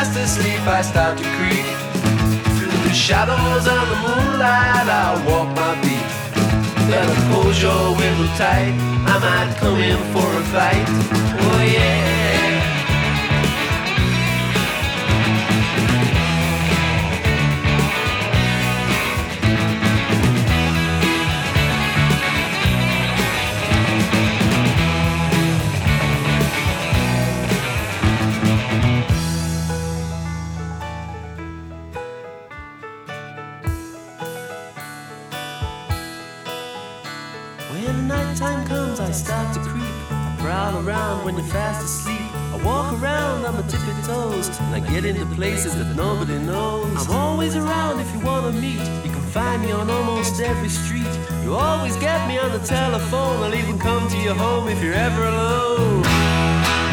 fast asleep, I start to creep. Through the shadows and the moonlight, I walk my beat. Better close your window tight, I might come in for a fight. Oh yeah. When nighttime comes, I start to creep. I prowl around when you're fast asleep. I walk around on my tippy toes, and I get into places that nobody knows. I'm always around if you wanna meet. You can find me on almost every street. You always get me on the telephone. I'll even come to your home if you're ever alone.